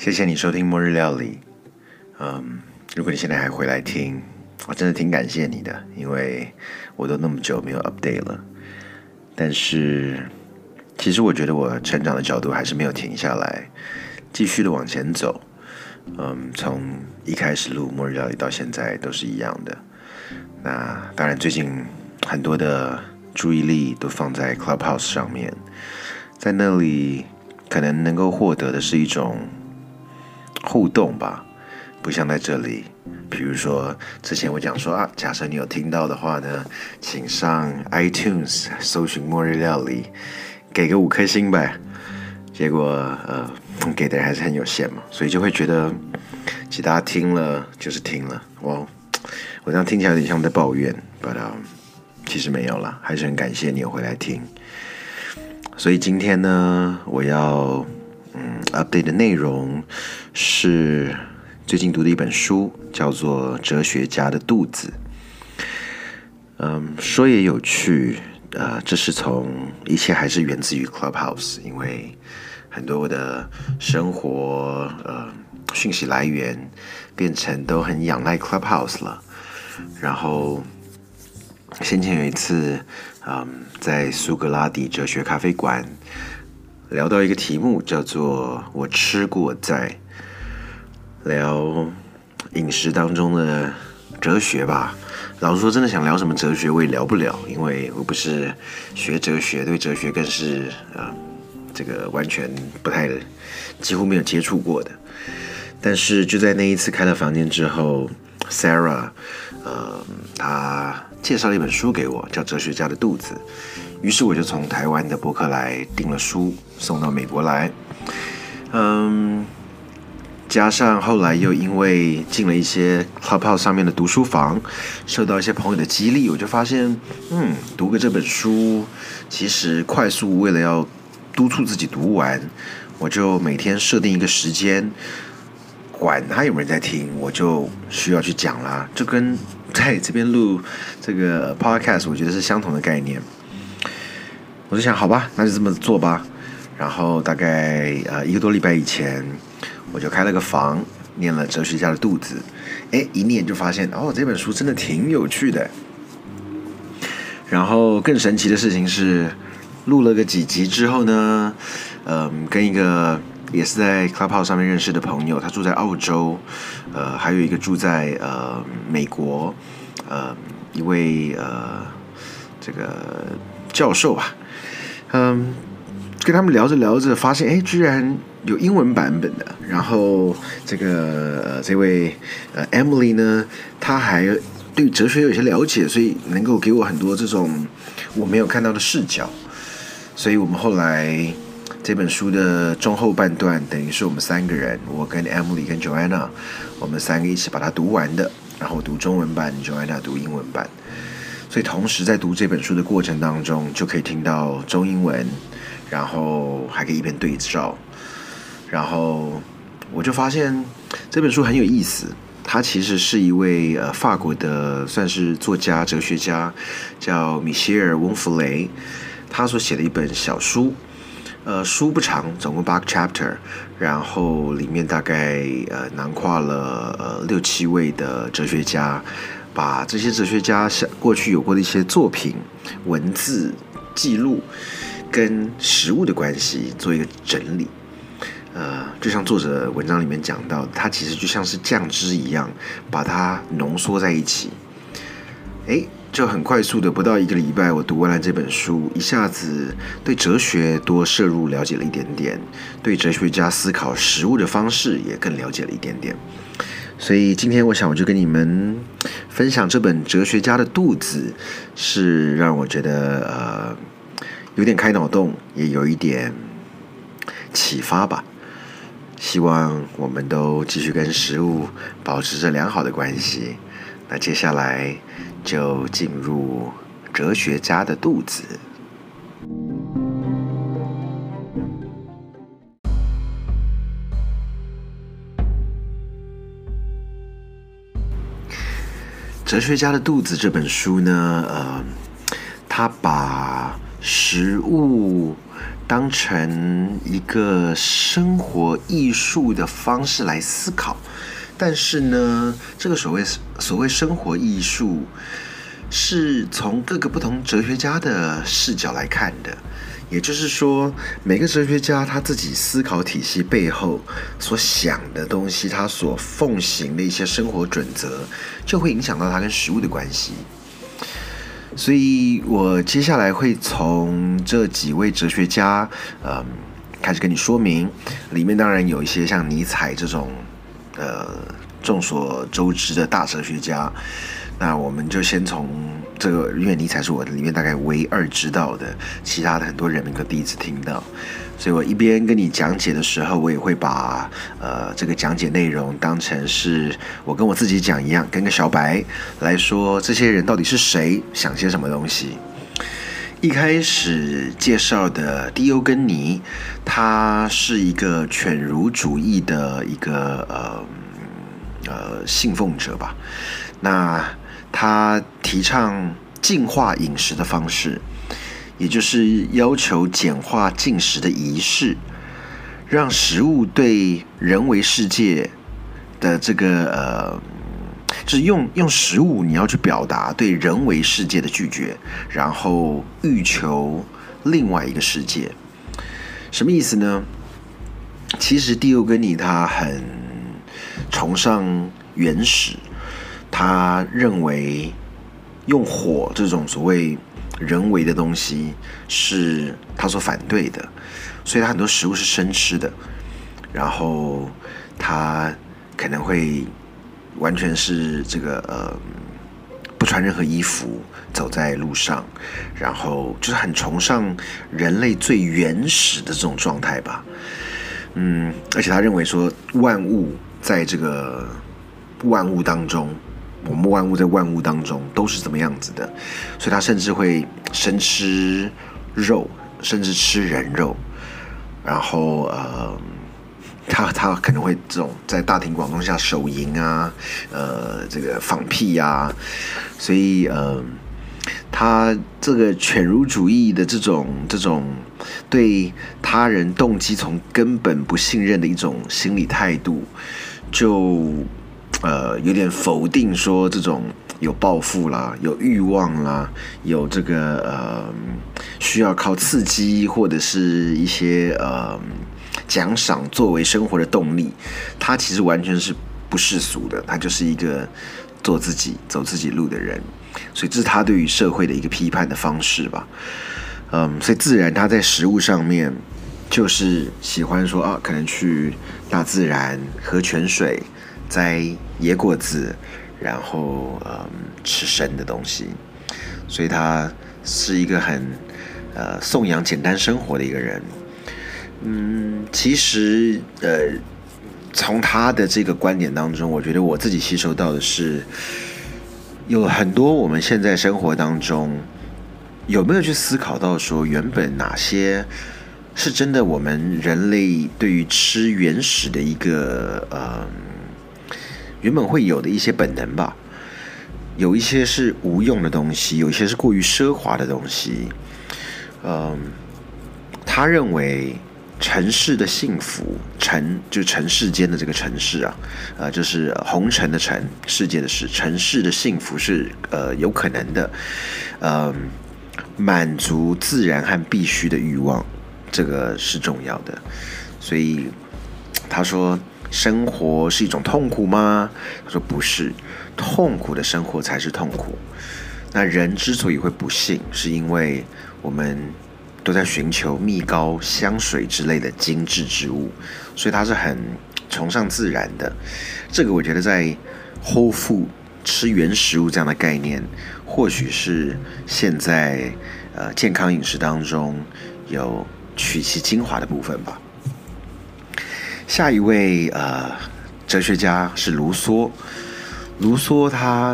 谢谢你收听末日料理。如果你现在还回来听，我真的挺感谢你的，因为我都那么久没有 update 了。但是，其实我觉得我成长的角度还是没有停下来，继续的往前走。从一开始录末日料理到现在都是一样的。那当然，最近很多的注意力都放在 Clubhouse 上面，在那里可能能够获得的是一种互动吧，不像在这里。比如说，之前我讲说假设你有听到的话呢，请上 iTunes 搜寻末日料理，给个5颗星呗。结果给的人还是很有限嘛，所以就会觉得，其实大家听了就是听了。我这样听起来有点像在抱怨 ，but 其实没有啦，还是很感谢你有回来听。所以今天呢，我要update 的内容是最近读的一本书，叫做《哲学家的肚子》。说也有趣，这是从一切还是源自于 Clubhouse， 因为很多的生活讯息来源变成都很仰赖 Clubhouse 了。然后先前有一次，在苏格拉底哲学咖啡馆聊到一个题目，叫做我吃过在，聊饮食当中的哲学吧。老实说，真的想聊什么哲学我也聊不了，因为我不是学哲学，对哲学更是这个完全不太，几乎没有接触过的。但是就在那一次开了房间之后 ，Sarah，她介绍了一本书给我，叫《哲学家的肚子》。于是我就从台湾的博客来订了书，送到美国来。加上后来又因为进了一些 Clubhouse 上面的读书房，受到一些朋友的激励，我就发现，读个这本书，其实快速为了要督促自己读完，我就每天设定一个时间，管他有没有人在听，我就需要去讲啦。就跟在这边录这个 podcast， 我觉得是相同的概念。我就想，好吧，那就这么做吧。然后大概1个多礼拜以前，我就开了个房，念了《哲学家的肚子》。一念就发现，这本书真的挺有趣的。然后更神奇的事情是，录了个几集之后呢，跟一个也是在 Clubhouse 上面认识的朋友，他住在澳洲，还有一个住在美国，一位这个教授吧，跟他们聊着聊着，发现居然有英文版本的。然后这位Emily 呢，她还对哲学有些了解，所以能够给我很多这种我没有看到的视角。所以我们后来这本书的中后半段，等于是我们3个人，我跟 Emily 跟 Joanna， 我们3个一起把它读完的。然后我读中文版， Joanna 读英文版。所以同时在读这本书的过程当中，就可以听到中英文，然后还可以一边对照。然后我就发现这本书很有意思，他其实是一位法国的算是作家、哲学家，叫米歇尔·翁弗雷，他所写的一本小书。书不长，总共8个 chapter， 然后里面大概囊括了6、7位的哲学家，把这些哲学家过去有过的一些作品、文字记录跟食物的关系做一个整理。就像作者文章里面讲到，它其实就像是酱汁一样，把它浓缩在一起。就很快速的，不到1个礼拜，我读完了这本书，一下子对哲学多摄入了解了一点点，对哲学家思考食物的方式也更了解了一点点。所以今天我想我就跟你们分享这本《哲学家的肚子》，是让我觉得有点开脑洞，也有一点启发吧。希望我们都继续跟食物保持着良好的关系。那接下来就进入哲学家的肚子。哲学家的肚子这本书呢，他把食物当成一个生活艺术的方式来思考，但是呢，这个所谓生活艺术，是从各个不同哲学家的视角来看的。也就是说，每个哲学家他自己思考体系背后所想的东西，他所奉行的一些生活准则，就会影响到他跟食物的关系。所以我接下来会从这几位哲学家，开始跟你说明。里面当然有一些像尼采这种，众所周知的大哲学家。那我们就先从这个，因为尼采是我里面大概唯二知道的，其他的很多人名都第一次听到，所以我一边跟你讲解的时候，我也会把这个讲解内容当成是我跟我自己讲一样，跟个小白来说这些人到底是谁，想些什么东西。一开始介绍的狄欧根尼，他是一个犬儒主义的一个信奉者吧。那他提倡净化饮食的方式，也就是要求简化进食的仪式，让食物对人为世界的这个就是用食物你要去表达对人为世界的拒绝，然后欲求另外一个世界。什么意思呢？其实狄欧根尼他很崇尚原始，他认为用火这种所谓人为的东西是他所反对的，所以他很多食物是生吃的，然后他可能会完全是这个不穿任何衣服走在路上，然后就是很崇尚人类最原始的这种状态吧。而且他认为说万物在这个万物当中，我们万物在万物当中都是怎么样子的，所以他甚至会生吃肉，甚至吃人肉，然后他可能会这种在大庭广众下手淫啊，这个放屁啊，所以他这个犬儒主义的这种对他人动机从根本不信任的一种心理态度，就有点否定说这种有抱负啦，有欲望啦，有这个需要靠刺激或者是一些奖赏作为生活的动力，他其实完全是不世俗的，他就是一个做自己走自己路的人，所以这是他对于社会的一个批判的方式吧。所以自然他在食物上面就是喜欢说可能去大自然喝泉水，摘野果子，然后吃生的东西，所以他是一个很颂扬简单生活的一个人。其实从他的这个观点当中，我觉得我自己吸收到的是，有很多我们现在生活当中有没有去思考到说，原本哪些是真的我们人类对于吃原始的一个原本会有的一些本能吧，有一些是无用的东西，有一些是过于奢华的东西。他认为尘世的幸福，就是尘世间的这个尘世啊，就是红尘的尘，世界的世，尘世的幸福是有可能的，满足自然和必须的欲望，这个是重要的。所以他说，生活是一种痛苦吗？他说不是，痛苦的生活才是痛苦。那人之所以会不幸，是因为我们都在寻求蜜膏、香水之类的精致之物，所以他是很崇尚自然的。这个我觉得在 whole food 吃原食物这样的概念，或许是现在健康饮食当中有取其精华的部分吧。下一位哲学家是卢梭。卢梭他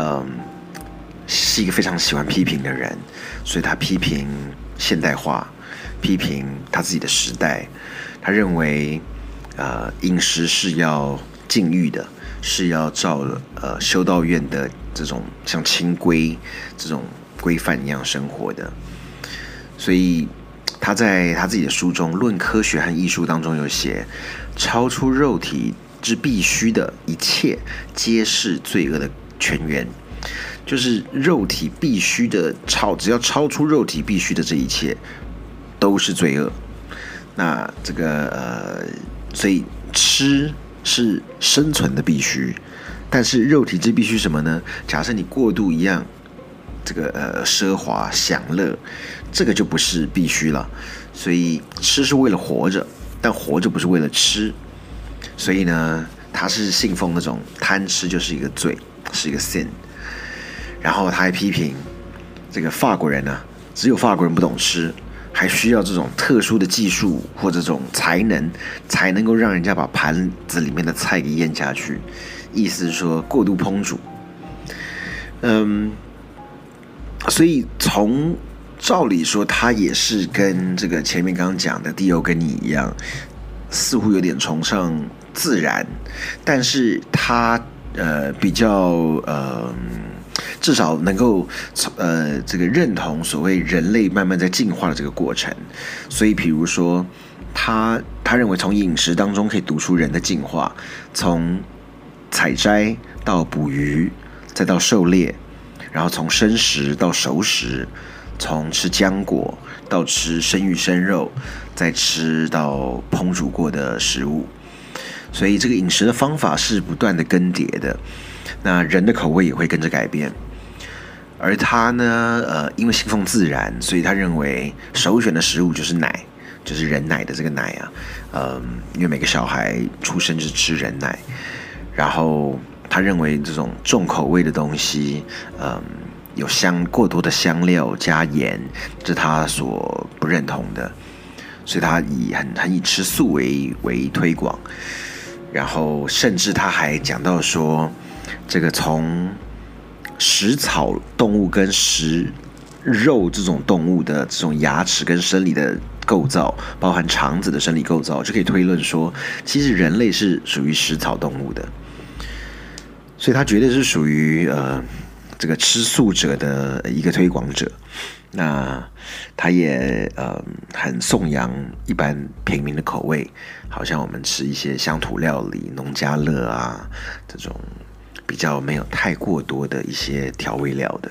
是一个非常喜欢批评的人，所以他批评现代化，批评他自己的时代。他认为饮食是要禁欲的，是要照修道院的这种像清规这种规范一样生活的。 所以他在他自己的书中《论科学和艺术》当中有写，超出肉体之必须的一切，皆是罪恶的泉源。就是肉体必须的只要超出肉体必须的这一切，都是罪恶。那这个所以吃是生存的必须，但是肉体之必须什么呢？假设你过度一样这个奢华享乐，这个就不是必须了。所以吃是为了活着，但活着不是为了吃。所以呢，他是信奉那种贪吃就是一个罪，是一个 sin。然后他还批评这个法国人呢，只有法国人不懂吃，还需要这种特殊的技术或者这种才能够让人家把盘子里面的菜给咽下去。意思是说过度烹煮。所以从照理说，他也是跟这个前面刚刚讲的迪欧跟你一样，似乎有点崇尚自然，但是他比较至少能够这个认同所谓人类慢慢在进化的这个过程。所以比如说他认为从饮食当中可以读出人的进化，从采摘到捕鱼，再到狩猎，然后从生食到熟食，从吃浆果到吃生鱼生肉，再吃到烹煮过的食物。所以这个饮食的方法是不断的更迭的，那人的口味也会跟着改变。而他呢，因为信奉自然，所以他认为首选的食物就是奶，就是人奶的这个奶啊。因为每个小孩出生就是吃人奶，然后他认为这种重口味的东西，有过多的香料加盐，这是他所不认同的，所以他很以吃素为推广。然后甚至他还讲到说，这个从食草动物跟食肉这种动物的这种牙齿跟生理的构造，包含肠子的生理构造，就可以推论说，其实人类是属于食草动物的。所以他绝对是属于这个吃素者的一个推广者。那他也很颂扬一般平民的口味，好像我们吃一些乡土料理、农家乐啊，这种比较没有太过多的一些调味料的。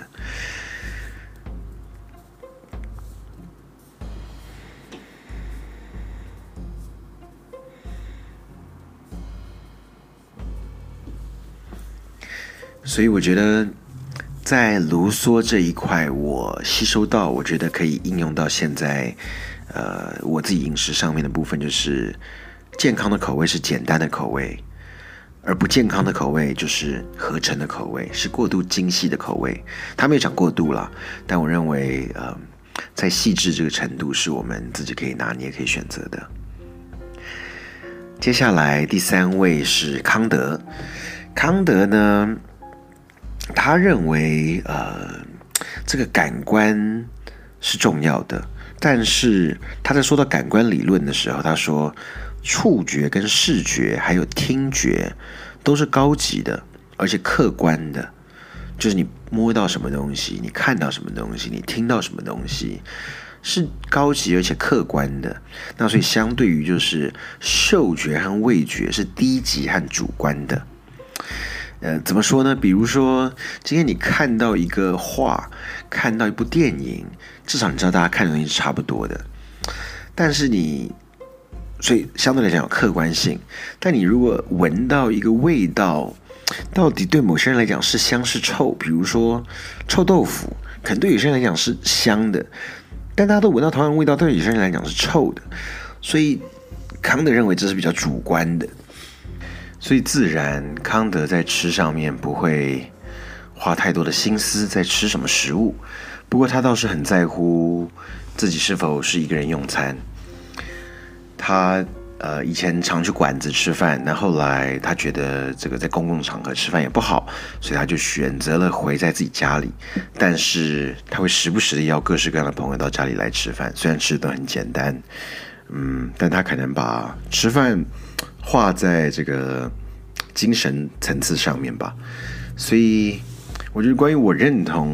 所以我觉得在卢梭这一块，我吸收到，我觉得可以应用到现在，我自己饮食上面的部分，就是健康的口味是简单的口味，而不健康的口味就是合成的口味，是过度精细的口味。他没有讲过度啦，但我认为，在细致这个程度是我们自己可以拿捏、可以选择的。接下来第3位是康德。康德呢，他认为这个感官是重要的，但是他在说到感官理论的时候，他说触觉跟视觉还有听觉都是高级的，而且客观的，就是你摸到什么东西，你看到什么东西，你听到什么东西，是高级而且客观的。那所以相对于就是嗅觉和味觉是低级和主观的。怎么说呢？比如说，今天你看到一个画，看到一部电影，至少你知道大家看的东西是差不多的。但是所以相对来讲有客观性。但你如果闻到一个味道，到底对某些人来讲是香是臭？比如说臭豆腐，可能对有些人来讲是香的，但大家都闻到同样的味道，对有些人来讲是臭的。所以康德认为这是比较主观的。所以自然，康德在吃上面不会花太多的心思在吃什么食物，不过他倒是很在乎自己是否是一个人用餐。他以前常去馆子吃饭，但后来他觉得这个在公共场合吃饭也不好，所以他就选择了回在自己家里。但是他会时不时的邀各式各样的朋友到家里来吃饭，虽然吃的都很简单，但他可能把吃饭画在这个精神层次上面吧。所以我觉得关于我认同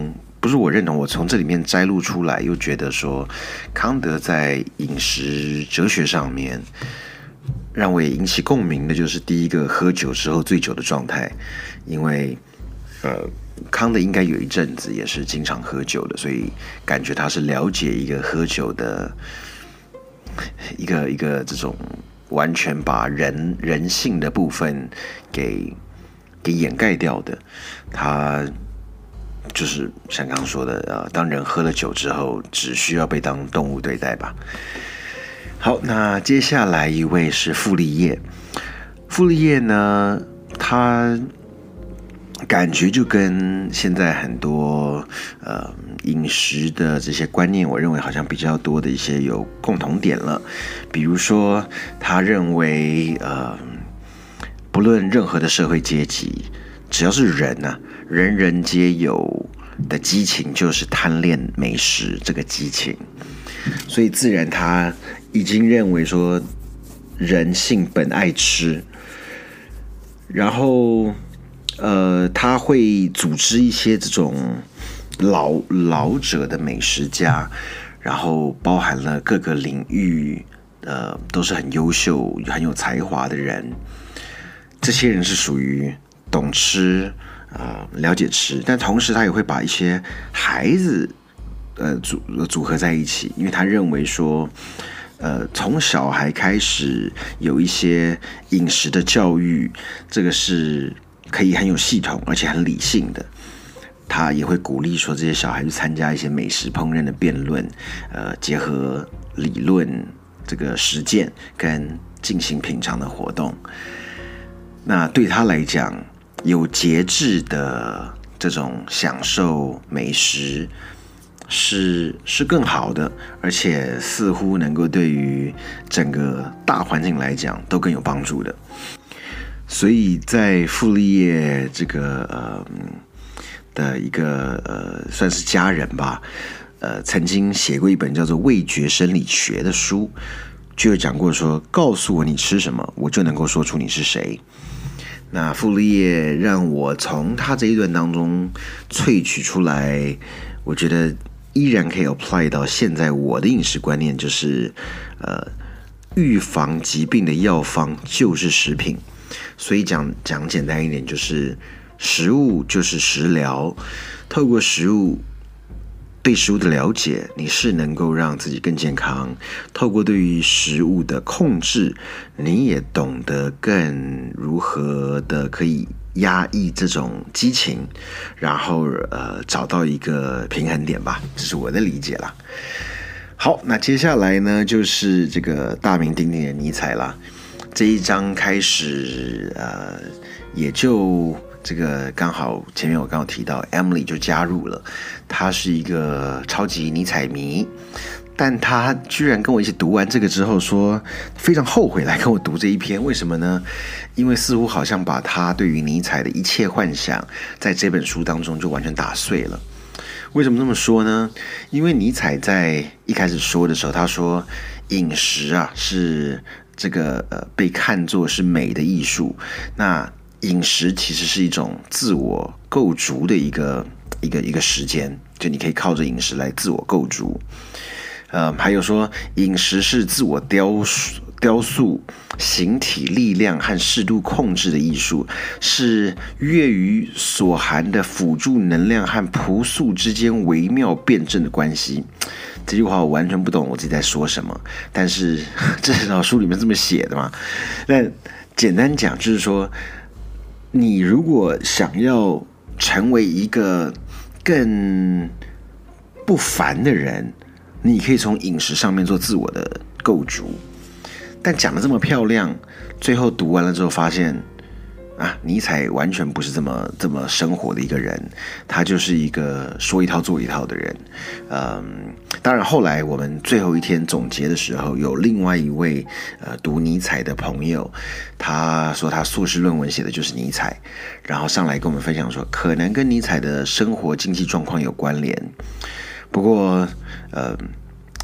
不是我认同，我从这里面摘录出来，又觉得说康德在饮食哲学上面让我也引起共鸣的，就是第一个喝酒之后醉酒的状态，因为康德应该有一阵子也是经常喝酒的，所以感觉他是了解一个喝酒的一个这种完全把人性的部分给掩盖掉的。他就是像刚刚说的，当人喝了酒之后，只需要被当动物对待吧。好，那接下来一位是傅立叶。傅立叶呢，他感觉就跟现在很多饮食的这些观念，我认为好像比较多的一些有共同点了。比如说，他认为不论任何的社会阶级，只要是人啊，人人皆有的激情就是贪恋美食这个激情，所以自然他已经认为说人性本爱吃，然后他会组织一些这种老者的美食家，然后包含了各个领域都是很优秀很有才华的人。这些人是属于懂吃了解吃，但同时他也会把一些孩子组合在一起，因为他认为说从小孩开始有一些饮食的教育，这个是可以很有系统而且很理性的。他也会鼓励说这些小孩去参加一些美食烹饪的辩论，结合理论这个实践跟进行品尝的活动。那对他来讲，有节制的这种享受美食是更好的，而且似乎能够对于整个大环境来讲都更有帮助的。所以在傅立叶这个的一个算是家人吧，曾经写过一本叫做《味觉生理学》的书，就有讲过说，告诉我你吃什么，我就能够说出你是谁。那傅立叶让我从他这一段当中萃取出来，我觉得依然可以 apply 到现在我的饮食观念，就是预防疾病的药方就是食品。所以讲简单一点，就是食物就是食疗，透过食物对食物的了解，你是能够让自己更健康。透过对于食物的控制，你也懂得更如何的可以压抑这种激情，然后找到一个平衡点吧，这是我的理解啦。好，那接下来呢，就是这个大名鼎鼎的尼采啦。这一章开始，也就这个刚好前面我刚好提到 Emily 就加入了，她是一个超级尼采迷，但她居然跟我一起读完这个之后说非常后悔来跟我读这一篇。为什么呢？因为似乎好像把她对于尼采的一切幻想在这本书当中就完全打碎了。为什么这么说呢？因为尼采在一开始说的时候，他说饮食啊是这个被看作是美的艺术。那饮食其实是一种自我构筑的一个时间，就你可以靠着饮食来自我构筑。还有说饮食是自我雕塑形体力量和适度控制的艺术，是乐于所含的辅助能量和朴素之间微妙辩证的关系。这句话我完全不懂我自己在说什么，但是这套书里面这么写的嘛。但简单讲就是说，你如果想要成为一个更不凡的人，你可以从饮食上面做自我的构筑。但讲得这么漂亮，最后读完了之后发现尼采完全不是这么生活的一个人，他就是一个说一套做一套的人。当然后来我们最后一天总结的时候，有另外一位读尼采的朋友，他说他硕士论文写的就是尼采，然后上来跟我们分享说，可能跟尼采的生活经济状况有关联。不过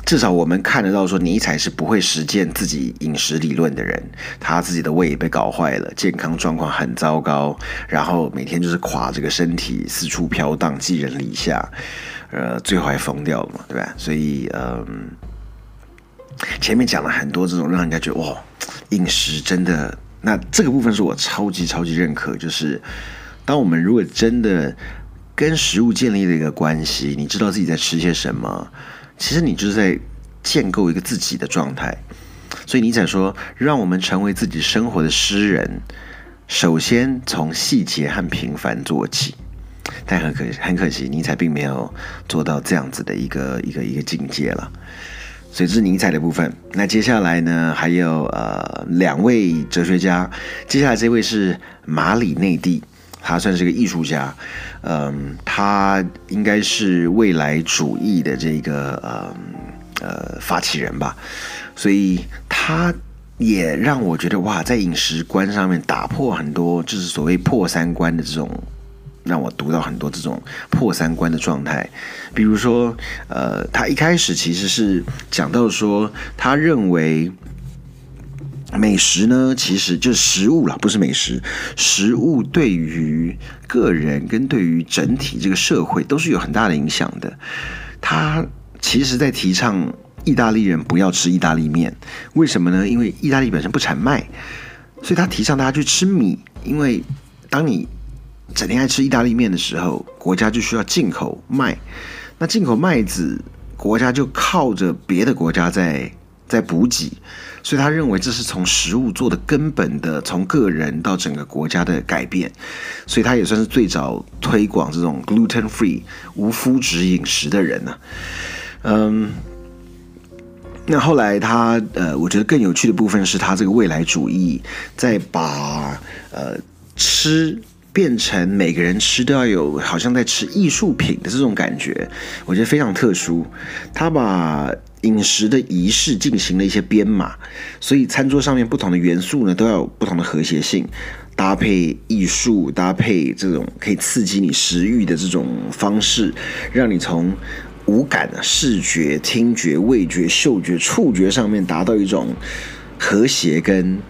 至少我们看得到说尼采是不会实践自己饮食理论的人，他自己的胃也被搞坏了，健康状况很糟糕，然后每天就是垮这个身体四处飘荡，寄人篱下，最后还疯掉了嘛，对吧？所以前面讲了很多这种让人家觉得哇，饮食真的，那这个部分是我超级认可，就是当我们如果真的跟食物建立了一个关系，你知道自己在吃些什么，其实你就是在建构一个自己的状态。所以尼采说，让我们成为自己生活的诗人，首先从细节和平凡做起。但很可惜，尼采并没有做到这样子的一个境界了。所以这是尼采的部分。那接下来呢，还有2位哲学家。接下来这位是马里内蒂，他算是个艺术家，他应该是未来主义的这个发起人吧。所以他也让我觉得哇，在饮食观上面打破很多就是所谓破三观的这种。让我读到很多这种破三观的状态，比如说，他一开始其实是讲到说，他认为美食呢，其实就是食物啦，不是美食，食物对于个人跟对于整体这个社会都是有很大的影响的。他其实在提倡意大利人不要吃意大利面，为什么呢？因为意大利本身不产麦，所以他提倡大家去吃米，因为当你整天爱吃意大利面的时候，国家就需要进口麦，那进口麦子，国家就靠着别的国家在补给，所以他认为这是从食物做的根本的，从个人到整个国家的改变，所以他也算是最早推广这种 gluten free 无麸质饮食的人呢。那后来他我觉得更有趣的部分是他这个未来主义，在把吃变成每个人吃都要有好像在吃艺术品的这种感觉，我觉得非常特殊。他把饮食的仪式进行了一些编码，所以餐桌上面不同的元素呢都要有不同的和谐性，搭配艺术，搭配这种可以刺激你食欲的这种方式，让你从五感视觉、听觉、味觉、嗅觉、触觉上面达到一种和谐跟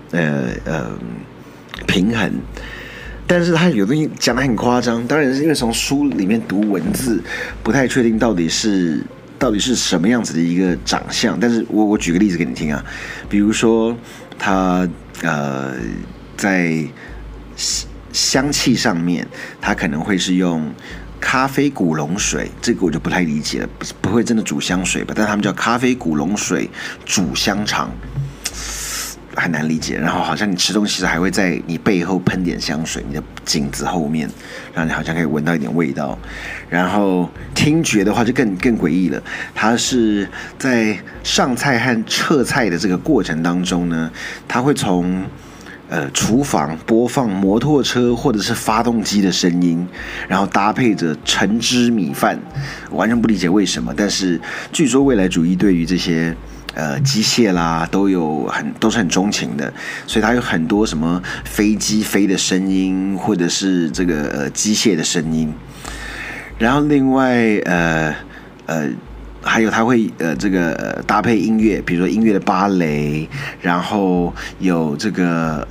平衡。但是他有东西讲得很夸张，当然是因为从书里面读文字，不太确定到底是什么样子的一个长相。但是我举个例子给你听啊，比如说他在香气上面，他可能会是用咖啡古龙水，这个我就不太理解了，不会真的煮香水吧？但他们叫咖啡古龙水煮香肠。很难理解，然后好像你吃东西时还会在你背后喷点香水，你的颈子后面，让你好像可以闻到一点味道。然后听觉的话就更诡异了，它是在上菜和撤菜的这个过程当中呢，它会从厨房播放摩托车或者是发动机的声音，然后搭配着橙汁米饭，完全不理解为什么，但是据说未来主义对于这些机械啦都是很钟情的，所以它有很多什么飞机飞的声音，或者是这个机械的声音。然后另外还有它会这个搭配音乐，比如说音乐的芭蕾，然后有这个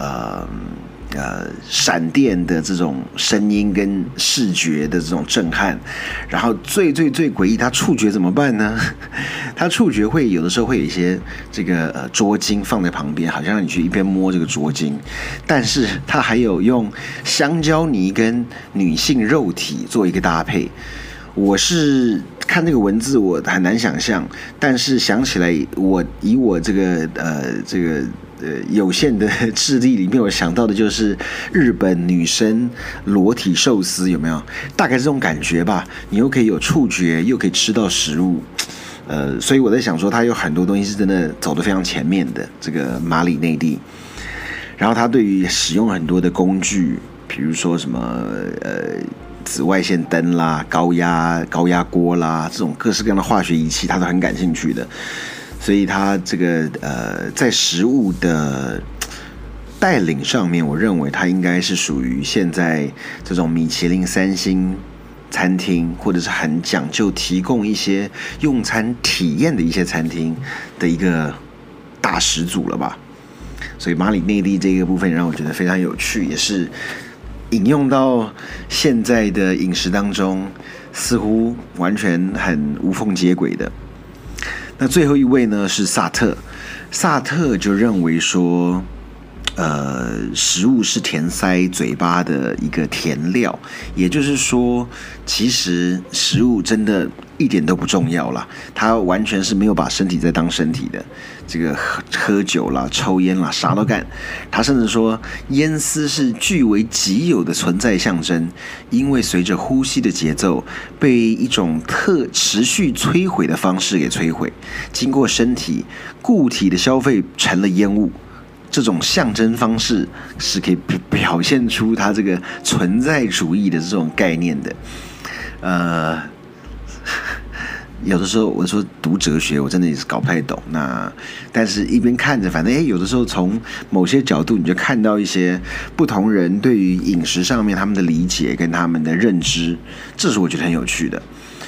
闪电的这种声音跟视觉的这种震撼，然后最诡异，它触觉怎么办呢？它触觉会有的时候会有一些这个桌巾放在旁边，好像让你去一边摸这个桌巾，但是它还有用香蕉泥跟女性肉体做一个搭配。我是看这个文字我很难想象，但是想起来以我这个有限的智力里面，我想到的就是日本女生裸体寿司，有没有？大概这种感觉吧。你又可以有触觉，又可以吃到食物，所以我在想说，他有很多东西是真的走得非常前面的。这个马里内蒂，然后他对于使用很多的工具，比如说什么紫外线灯啦、高压锅啦，这种各式各样的化学仪器，他都很感兴趣的。所以他这个在食物的带领上面，我认为他应该是属于现在这种米其林3星餐厅，或者是很讲究提供一些用餐体验的一些餐厅的一个大始祖了吧。所以马里内利这个部分让我觉得非常有趣，也是引用到现在的饮食当中，似乎完全很无缝接轨的。那最后一位呢是萨特，萨特就认为说，食物是填塞嘴巴的一个甜料，也就是说，其实食物真的一点都不重要啦，他完全是没有把身体在当身体的。这个喝酒啦、抽烟啦，啥都干。他甚至说，烟丝是据为己有的存在象征，因为随着呼吸的节奏，被一种持续摧毁的方式给摧毁，经过身体固体的消费成了烟雾。这种象征方式是可以表现出他这个存在主义的这种概念的。有的时候我说读哲学，我真的也是搞不太懂。但是一边看着，反正有的时候从某些角度，你就看到一些不同人对于饮食上面他们的理解跟他们的认知，这是我觉得很有趣的。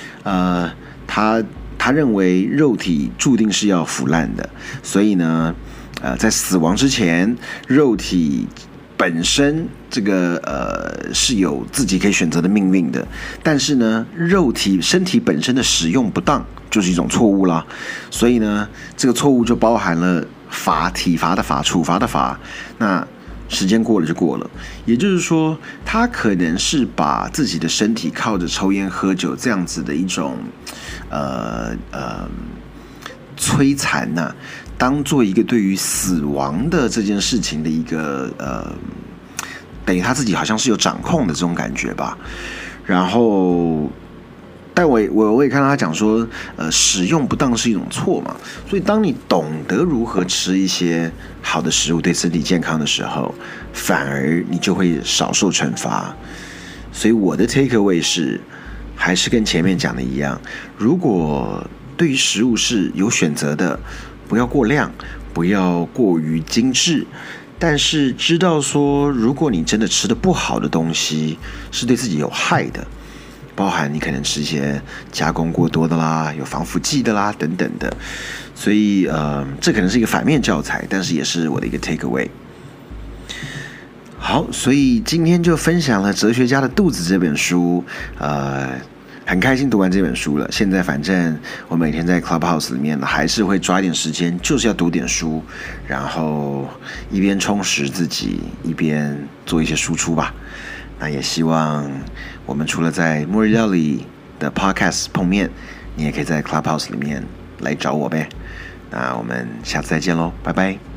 他认为肉体注定是要腐烂的，所以呢，在死亡之前，肉体本身这个是有自己可以选择的命运的，但是呢，身体本身的使用不当就是一种错误啦。所以呢，这个错误就包含了体罚的罚、处罚的罚。那时间过了就过了，也就是说，他可能是把自己的身体靠着抽烟喝酒这样子的一种摧残呐，当做一个对于死亡的这件事情的一个等于他自己好像是有掌控的这种感觉吧。然后，但我也看到他讲说，使用不当是一种错嘛。所以当你懂得如何吃一些好的食物对身体健康的时候，反而你就会少受惩罚。所以我的 take away 是，还是跟前面讲的一样，如果对于食物是有选择的，不要过量，不要过于精致，但是知道说，如果你真的吃的不好的东西，是对自己有害的，包含你可能吃一些加工过多的啦，有防腐剂的啦等等的，所以这可能是一个反面教材，但是也是我的一个 take away。好，所以今天就分享了《哲学家的肚子》这本书，很开心读完这本书了。现在反正我每天在 Clubhouse 里面还是会抓一点时间，就是要读点书，然后一边充实自己，一边做一些输出吧。那也希望我们除了在末日料理的 Podcast 碰面，你也可以在 Clubhouse 里面来找我呗。那我们下次再见喽，拜拜。